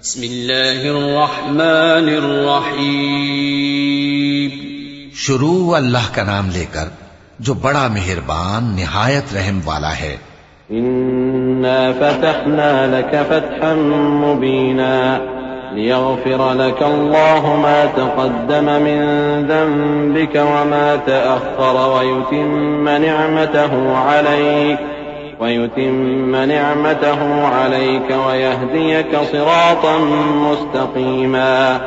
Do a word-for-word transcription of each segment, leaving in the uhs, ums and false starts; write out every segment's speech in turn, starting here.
بسم اللہ الرحمن الرحیم. شروع اللہ کا نام لے کر جو بڑا مہربان نہایت رحم والا ہے. إنا فتحنا لك فتحا مبينا ليغفر لك الله ما تقدم من ذنبك وما تأخر ويتم نعمته عليك ويتم نعمته عليك ويهديك صراطا مستقيما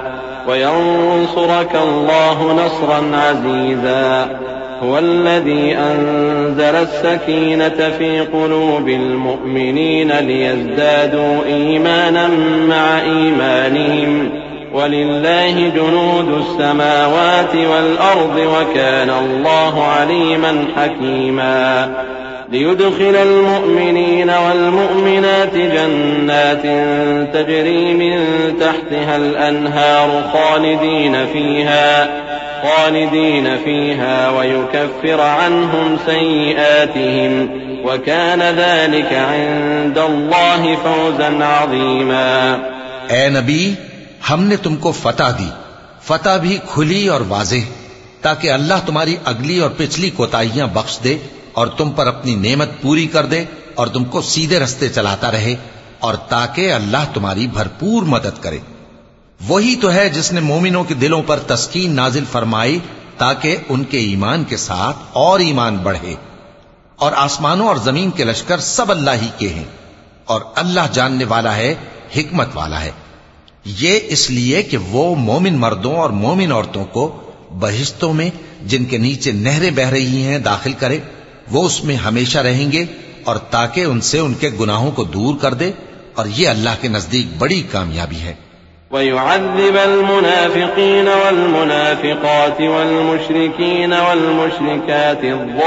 وينصرك الله نصرا عزيزا. هو الذي أنزل السكينة في قلوب المؤمنين ليزدادوا إيمانا مع إيمانهم ولله جنود السماوات والأرض وكان الله عليما حكيما. ليدخل المؤمنين والمؤمنات جنات تجري من تحتها الأنهار خالدين فيها خالدين فيها ويكفر عنهم سيئاتهم وكان ذلك عند الله فوزا عظيما. اے نبی، ہم نے تم کو فتح دی، فتح بھی کھلی اور واضح، تاکہ اللہ تمہاری اگلی اور پچھلی کوتاہیاں بخش دے اور تم پر اپنی نعمت پوری کر دے اور تم کو سیدھے رستے چلاتا رہے، اور تاکہ اللہ تمہاری بھرپور مدد کرے. وہی تو ہے جس نے مومنوں کے دلوں پر تسکین نازل فرمائی تاکہ ان کے ایمان کے ساتھ اور ایمان بڑھے. اور آسمانوں اور زمین کے لشکر سب اللہ ہی کے ہیں، اور اللہ جاننے والا ہے، حکمت والا ہے. یہ اس لیے کہ وہ مومن مردوں اور مومن عورتوں کو بہشتوں میں جن کے نیچے نہریں بہ رہی ہیں داخل کرے، وہ اس میں ہمیشہ رہیں گے، اور تاکہ ان سے ان کے گناہوں کو دور کر دے، اور یہ اللہ کے نزدیک بڑی کامیابی ہے. ويعذب المنافقين والمنافقات والمشركين والمشركات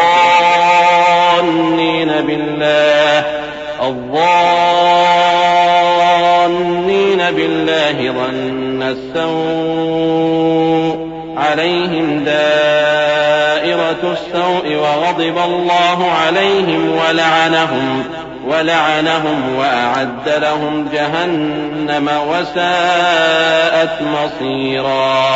الظانين بالله الظانين بالله ظن السوء عليهم دائرة السوء وغضب الله عليهم ولعنهم ولعنهم وأعد لهم جهنم وساءت مصيرا.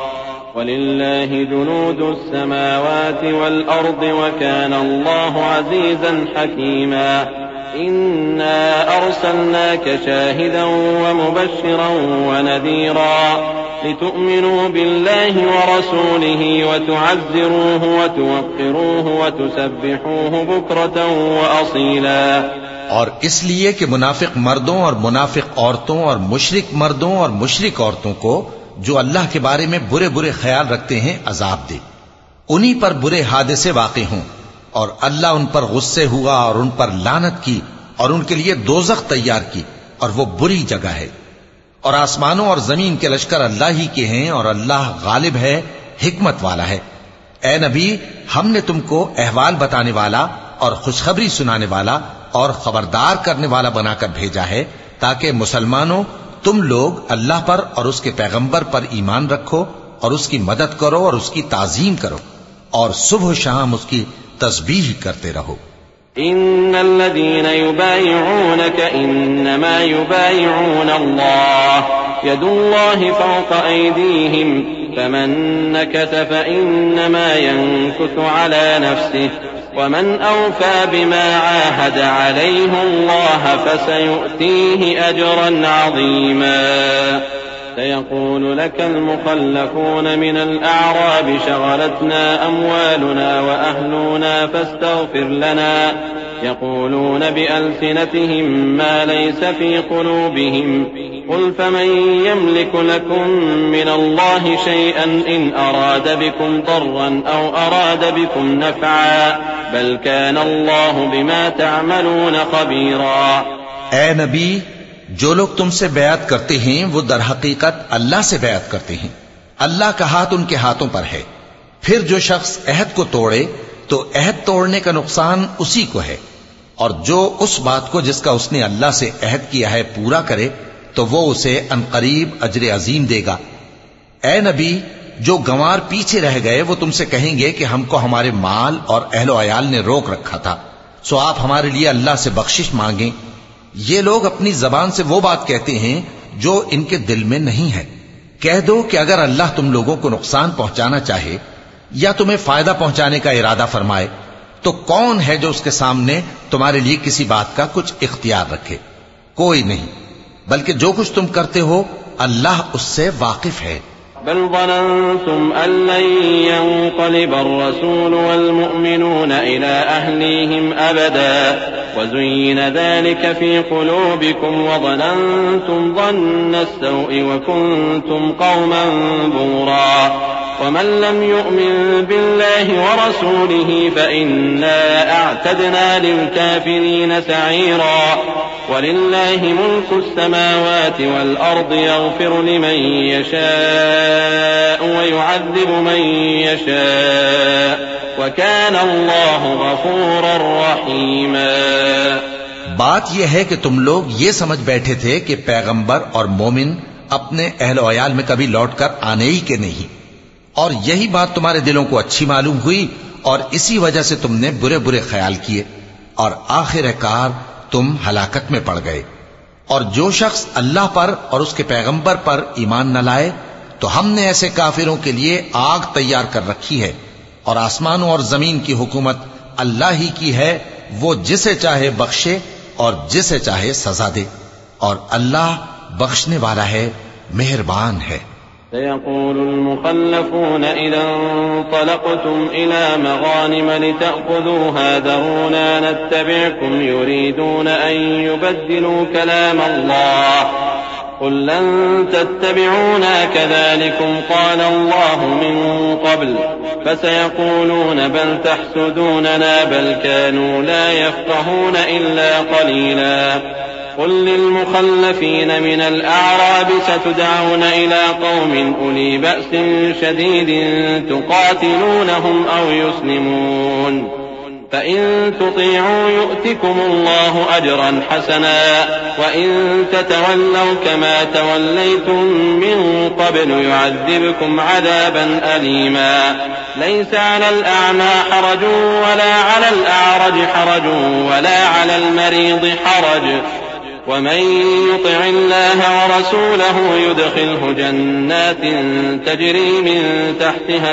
ولله جنود السماوات والأرض وكان الله عزيزا حكيما. إنا أرسلناك شاهدا ومبشرا ونذيرا لتؤمنوا بالله ورسوله وتعزروه وتوقروه وتسبحوه بكرة وأصيلا. اور اس لیے کہ منافق مردوں اور منافق عورتوں اور مشرک مردوں اور مشرک عورتوں کو جو اللہ کے بارے میں برے برے خیال رکھتے ہیں عذاب دے، انہی پر برے حادثے واقع ہوں، اور اللہ ان پر غصے ہوا اور ان پر لعنت کی اور ان کے لیے دوزخ تیار کی، اور وہ بری جگہ ہے. اور آسمانوں اور زمین کے لشکر اللہ ہی کے ہیں، اور اللہ غالب ہے، حکمت والا ہے. اے نبی، ہم نے تم کو احوال بتانے والا اور خوشخبری سنانے والا اور خبردار کرنے والا بنا کر بھیجا ہے، تاکہ مسلمانوں تم لوگ اللہ پر اور اس کے پیغمبر پر ایمان رکھو اور اس کی مدد کرو اور اس کی تعظیم کرو، اور صبح و شام اس کی تسبیح کرتے رہو. إن الذين يبايعونك إنما يبايعون الله يد الله فوق أيديهم فمن نكث فإنما ينكث على نفسه ومن أوفى بما عاهد عليه الله فسيؤتيه أجرا عظيما. سيقول لك المخلفون من الأعراب شغلتنا أموالنا وأهلنا فاستغفر لنا يقولون بألسنتهم ما ليس في قلوبهم قل فمن يملك لكم من الله شيئا إن أراد بكم ضرا أو أراد بكم نفعا بل كان الله بما تعملون خبيرا. اے نبی، جو لوگ تم سے بیعت کرتے ہیں وہ در حقیقت اللہ سے بیعت کرتے ہیں، اللہ کا ہاتھ ان کے ہاتھوں پر ہے. پھر جو شخص عہد کو توڑے تو عہد توڑنے کا نقصان اسی کو ہے، اور جو اس بات کو جس کا اس نے اللہ سے عہد کیا ہے پورا کرے تو وہ اسے عنقریب اجر عظیم دے گا. اے نبی، جو گنوار پیچھے رہ گئے وہ تم سے کہیں گے کہ ہم کو ہمارے مال اور اہل و عیال نے روک رکھا تھا، سو آپ ہمارے لیے اللہ سے بخشش مانگیں. یہ لوگ اپنی زبان سے وہ بات کہتے ہیں جو ان کے دل میں نہیں ہے۔ کہہ دو کہ اگر اللہ تم لوگوں کو نقصان پہنچانا چاہے یا تمہیں فائدہ پہنچانے کا ارادہ فرمائے تو کون ہے جو اس کے سامنے تمہارے لیے کسی بات کا کچھ اختیار رکھے؟ کوئی نہیں، بلکہ جو کچھ تم کرتے ہو اللہ اس سے واقف ہے۔ بل ظننتم أن لن ينقلب الرسول والمؤمنون إلى أهليهم أبدا وزين ذلك في قلوبكم وظننتم ظن السوء وكنتم قوما بورا ومن لم يؤمن بالله ورسوله فإنا أعتدنا للكافرين سعيرا ولله ملك السماوات والأرض يغفر لمن يشاء ويعذب من يشاء وكان الله غفورا رحيما۔ بات یہ ہے کہ تم لوگ یہ سمجھ بیٹھے تھے کہ پیغمبر اور مومن اپنے اہل و عیال میں کبھی لوٹ کر آنے ہی کے نہیں، اور یہی بات تمہارے دلوں کو اچھی معلوم ہوئی اور اسی وجہ سے تم نے برے برے خیال کیے اور آخر کار تم ہلاکت میں پڑ گئے۔ اور جو شخص اللہ پر اور اس کے پیغمبر پر ایمان نہ لائے تو ہم نے ایسے کافروں کے لیے آگ تیار کر رکھی ہے، اور آسمانوں اور زمین کی حکومت اللہ ہی کی ہے، وہ جسے چاہے بخشے اور جسے چاہے سزا دے، اور اللہ بخشنے والا ہے، مہربان ہے۔ سيقول المخلفون إذا انطلقتم إلى مغانم لتأخذوها ذرونا نتبعكم يريدون أن يبدلوا كلام الله قل لن تتبعونا كذلكم قال الله من قبل فسيقولون بل تحسدوننا بل كانوا لا يفقهون إلا قليلا قل للمخلفين من الأعراب ستدعون إلى قوم أولي بأس شديد تقاتلونهم أو يسلمون فإن تطيعوا يؤتكم الله أجرا حسنا وإن تتولوا كما توليتم من قبل يعذبكم عذابا أليما ليس على الأعمى حرج ولا على الأعرج حرج ولا على المريض حرج ومن يطع الله ورسوله يدخله جنات تجري من تحتها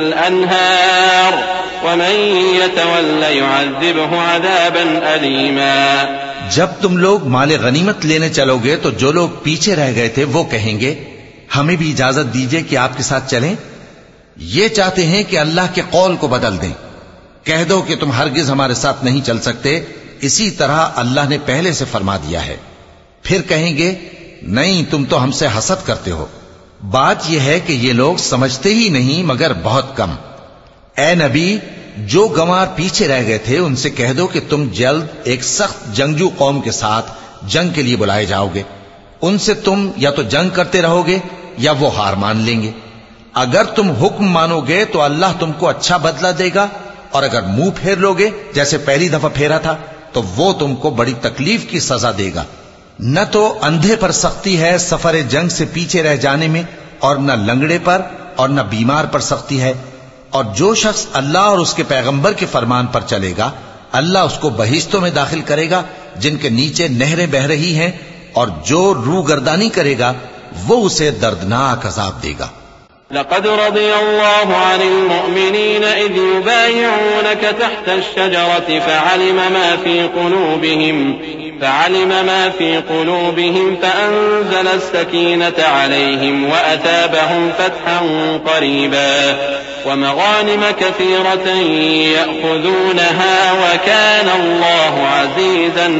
الأنهار ومن يتول يعذبه عذابا أليما۔ جب تم لوگ مال غنیمت لینے چلو گے تو جو لوگ پیچھے رہ گئے تھے وہ کہیں گے ہمیں بھی اجازت دیجئے کہ آپ کے ساتھ چلیں، یہ چاہتے ہیں کہ اللہ کے قول کو بدل دیں۔ کہہ دو کہ تم ہرگز ہمارے ساتھ نہیں چل سکتے، اسی طرح اللہ نے پہلے سے فرما دیا ہے۔ پھر کہیں گے نہیں تم تو ہم سے حسد کرتے ہو۔ بات یہ ہے کہ یہ لوگ سمجھتے ہی نہیں مگر بہت کم۔ اے نبی، جو گنوار پیچھے رہ گئے تھے ان سے کہہ دو کہ تم جلد ایک سخت جنگجو قوم کے ساتھ جنگ کے لیے بلائے جاؤ گے، ان سے تم یا تو جنگ کرتے رہو گے یا وہ ہار مان لیں گے۔ اگر تم حکم مانو گے تو اللہ تم کو اچھا بدلہ دے گا، اور اگر منہ پھیر لو گے جیسے پہلی دفعہ پھیرا تھا تو وہ تم کو بڑی تکلیف کی سزا دے گا۔ نہ تو اندھے پر سختی ہے سفر جنگ سے پیچھے رہ جانے میں، اور نہ لنگڑے پر اور نہ بیمار پر سختی ہے، اور جو شخص اللہ اور اس کے پیغمبر کے فرمان پر چلے گا اللہ اس کو بہشتوں میں داخل کرے گا جن کے نیچے نہریں بہ رہی ہیں، اور جو روگردانی کرے گا وہ اسے دردناک عذاب دے گا۔ لقد رضي الله عن المؤمنين إذ يبايعونك تحت الشجرة فعلم ما في قلوبهم فعلم ما في قلوبهم فأنزل السكينة عليهم وأثابهم فتحا قريبا ومغانم كثيرة يأخذونها وكان الله عزيزا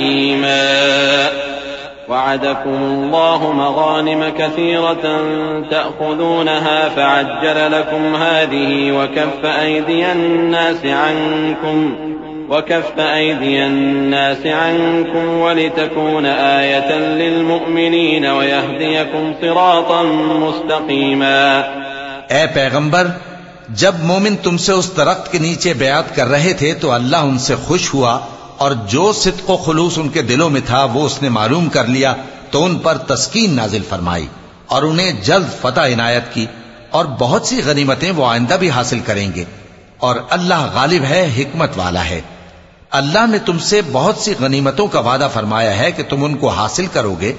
حكيما۔ وعدكم الله مغانم كثيرة تأخذونها فعجل لكم هذه وكف أيدي الناس عنكم وكف أيدي الناس عنكم ولتكون آية للمؤمنين ويهديكم صراطا مستقيما۔ اے پیغمبر، جب مومن تم سے اس درخت کے نیچے بیعت کر رہے تھے تو اللہ ان سے خوش ہوا، اور جو صدق و خلوص ان کے دلوں میں تھا وہ اس نے معلوم کر لیا تو ان پر تسکین نازل فرمائی اور انہیں جلد فتح عنایت کی، اور بہت سی غنیمتیں وہ آئندہ بھی حاصل کریں گے، اور اللہ غالب ہے، حکمت والا ہے۔ اللہ نے تم سے بہت سی غنیمتوں کا وعدہ فرمایا ہے کہ تم ان کو حاصل کرو گے،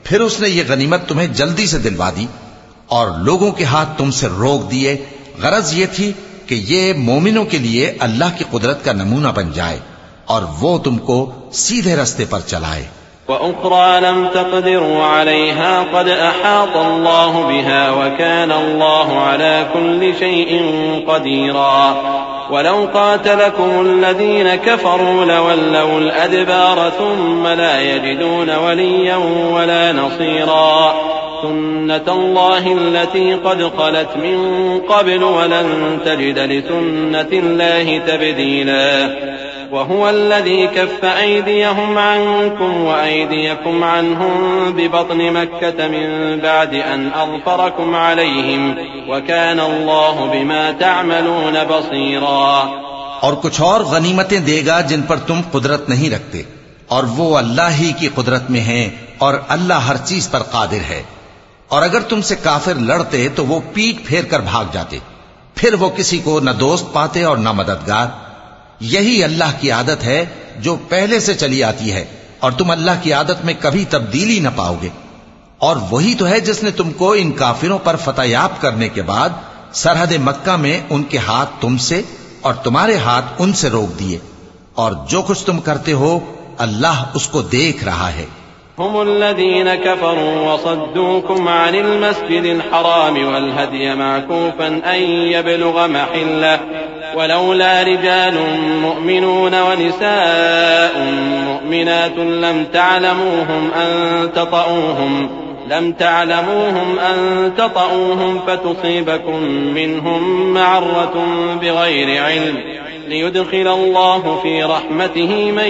پھر اس نے یہ غنیمت تمہیں جلدی سے دلوا دی اور لوگوں کے ہاتھ تم سے روک دیے. غرض یہ تھی کہ یہ مومنوں کے لیے اللہ کی قدرت کا نمونہ بن جائے اور وہ تم کو سیدھے رستے پر چلائے. وَأُخْرَى لَمْ تَقْدِرُوا عَلَيْهَا قَدْ أَحَاطَ اللَّهُ بِهَا وَكَانَ اللَّهُ عَلَى كُلِّ شَيْءٍ قَدِيرًا. وَلَوْ قَاتَلَكُمُ الَّذِينَ كَفَرُوا لَوَلَّوُا الْأَدْبَارَ ثُمَّ لَا يَجِدُونَ وَلِيًّا وَلَا نَصِيرًا. سُنَّةَ اللَّهِ الَّتِي قَدْ خَلَتْ مِن قَبْلُ وَلَن تَجِدَ لِسُنَّةِ اللَّهِ تَبْدِيلًا. وهو الذي كف أيديهم عنكم وأيديكم عنهم ببطن مكة من بعد أن أظفركم عليهم وكان الله بما تعملون بصيرا. اور کچھ اور غنیمتیں دے گا جن پر تم قدرت نہیں رکھتے اور وہ اللہ ہی کی قدرت میں ہیں اور اللہ ہر چیز پر قادر ہے. اور اگر تم سے کافر لڑتے تو وہ پیٹ پھیر کر بھاگ جاتے، پھر وہ کسی کو نہ دوست پاتے اور نہ مددگار. یہی اللہ کی عادت ہے جو پہلے سے چلی آتی ہے اور تم اللہ کی عادت میں کبھی تبدیلی نہ پاؤ گے. اور وہی تو ہے جس نے تم کو ان کافروں پر فتح یاب کرنے کے بعد سرحد مکہ میں ان کے ہاتھ تم سے اور تمہارے ہاتھ ان سے روک دیے، اور جو کچھ تم کرتے ہو اللہ اس کو دیکھ رہا ہے. هم الذين كفروا وصدوكم عن المسجد الحرام والهدي معكوفا أن يبلغ محله ولولا رجال مؤمنون ونساء مؤمنات لم تعلموهم أن تطؤوهم لم تعلموهم أن تطؤوهم فتصيبكم منهم معرة بغير علم ليدخل الله في رحمته من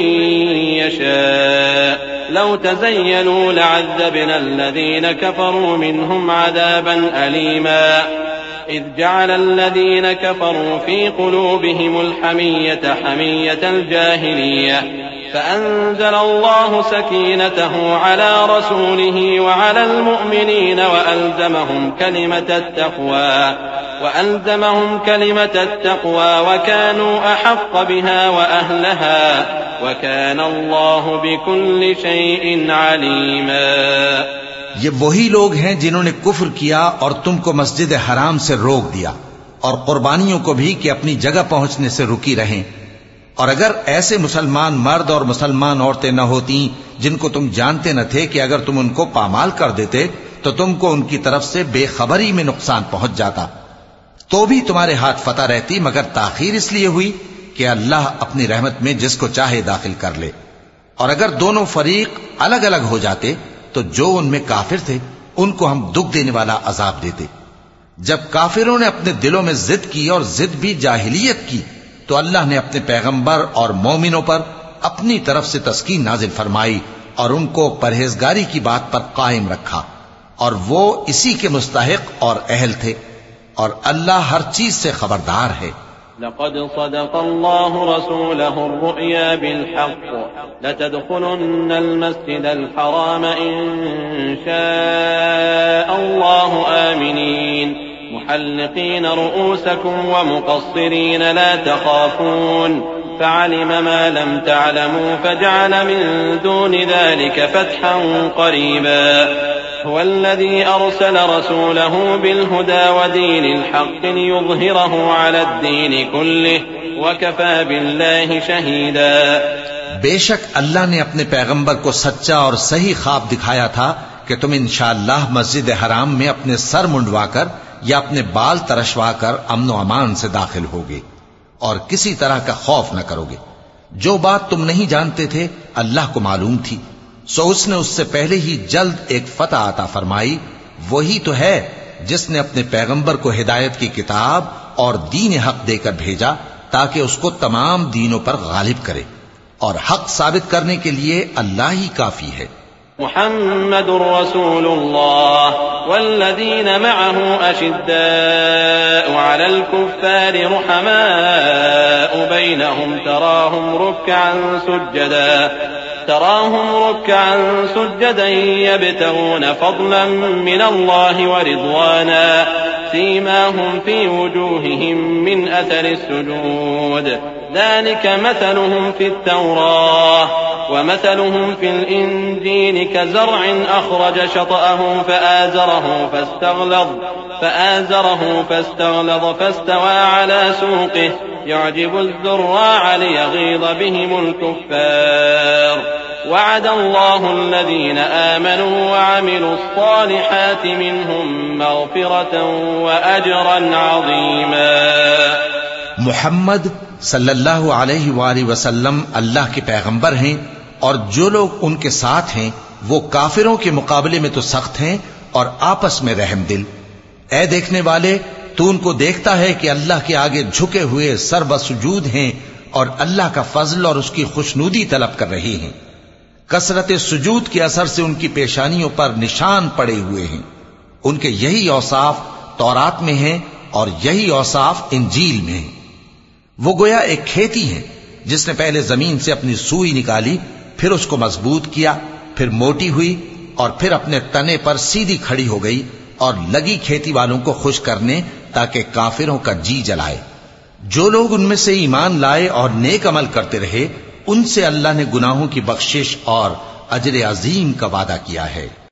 يشاء لو تزينوا لعذبنا الذين كفروا منهم عذابا أليما. إذ جعل الذين كفروا في قلوبهم الحمية حمية الجاهلية فأنزل الله سكينته على رسوله وعلى المؤمنين وألزمهم كلمة التقوى وألزمهم كلمة التقوى وكانوا أحق بها وأهلها وكان الله بكل شيء عليما. یہ وہی لوگ ہیں جنہوں نے کفر کیا اور تم کو مسجد حرام سے روک دیا اور قربانیوں کو بھی کہ اپنی جگہ پہنچنے سے رکی رہیں. اور اگر ایسے مسلمان مرد اور مسلمان عورتیں نہ ہوتی جن کو تم جانتے نہ تھے کہ اگر تم ان کو پامال کر دیتے تو تم کو ان کی طرف سے بے خبری میں نقصان پہنچ جاتا، تو بھی تمہارے ہاتھ فتح رہتی، مگر تاخیر اس لیے ہوئی کہ اللہ اپنی رحمت میں جس کو چاہے داخل کر لے. اور اگر دونوں فریق الگ الگ ہو جاتے تو جو ان میں کافر تھے ان کو ہم دکھ دینے والا عذاب دیتے. جب کافروں نے اپنے دلوں میں ضد کی اور ضد بھی جاہلیت کی تو اللہ نے اپنے پیغمبر اور مومنوں پر اپنی طرف سے تسکین نازل فرمائی اور ان کو پرہیزگاری کی بات پر قائم رکھا، اور وہ اسی کے مستحق اور اہل تھے، اور اللہ ہر چیز سے خبردار ہے. لقد صدق الله رسوله الرؤيا بالحق لتدخلن المسجد الحرام إن شاء الله آمنين محلقين رؤوسكم ومقصرين لا تخافون فعلم ما لم تعلموا فجعل من دون ذلك فتحا قريبا. هو الذي أرسل رسوله بالهدى ودين الحق ليظهره على الدين كله وكفى بالله شهيدا. بے شک اللہ نے اپنے پیغمبر کو سچا اور صحیح خواب دکھایا تھا کہ تم انشاءاللہ مسجد حرام میں اپنے سر منڈوا کر یا اپنے بال ترشوا کر امن و امان سے داخل ہوگے اور کسی طرح کا خوف نہ کرو گے. جو بات تم نہیں جانتے تھے اللہ کو معلوم تھی، سو اس نے اس سے پہلے ہی جلد ایک فتح عطا فرمائی. وہی تو ہے جس نے اپنے پیغمبر کو ہدایت کی کتاب اور دین حق دے کر بھیجا تاکہ اس کو تمام دینوں پر غالب کرے، اور حق ثابت کرنے کے لیے اللہ ہی کافی ہے. محمد رسول الله والذين معه أشداء على الكفار رحماء بينهم تراهم ركعا سجدا تراهم ركعا سجدا يبتغون فضلا من الله ورضوانا سيماهم في وجوههم من أثر السجود ذلك مثلهم في التوراة ومثلهم في الإنجيل كزرع أخرج شطأه فآزره فاستغلظ فآزره فاستغلظ فاستوى على سوقه يعجب الزراع ليغيظ بهم الكفار وعد الله الذين آمنوا وعملوا الصالحات منهم مغفرة وأجرا عظيما۔ محمد صلی اللہ علیہ وآلہ وسلم اللہ کے پیغمبر ہیں، اور جو لوگ ان کے ساتھ ہیں وہ کافروں کے مقابلے میں تو سخت ہیں اور آپس میں رحم دل۔ اے دیکھنے والے، تو ان کو دیکھتا ہے کہ اللہ کے آگے جھکے ہوئے سر بسجود ہیں اور اللہ کا فضل اور اس کی خوشنودی طلب کر رہی ہیں۔ کثرت سجود کے اثر سے ان کی پیشانیوں پر نشان پڑے ہوئے ہیں۔ ان کے یہی اوصاف تورات میں ہیں اور یہی اوصاف انجیل میں ہیں۔ وہ گویا ایک کھیتی ہے جس نے پہلے زمین سے اپنی سوئی نکالی، پھر اس کو مضبوط کیا، پھر موٹی ہوئی اور پھر اپنے تنے پر سیدھی کھڑی ہو گئی اور لگی کھیتی والوں کو خوش کرنے تاکہ کافروں کا جی جلائے۔ جو لوگ ان میں سے ایمان لائے اور نیک عمل کرتے رہے، ان سے اللہ نے گناہوں کی بخشش اور اجر عظیم کا وعدہ کیا ہے۔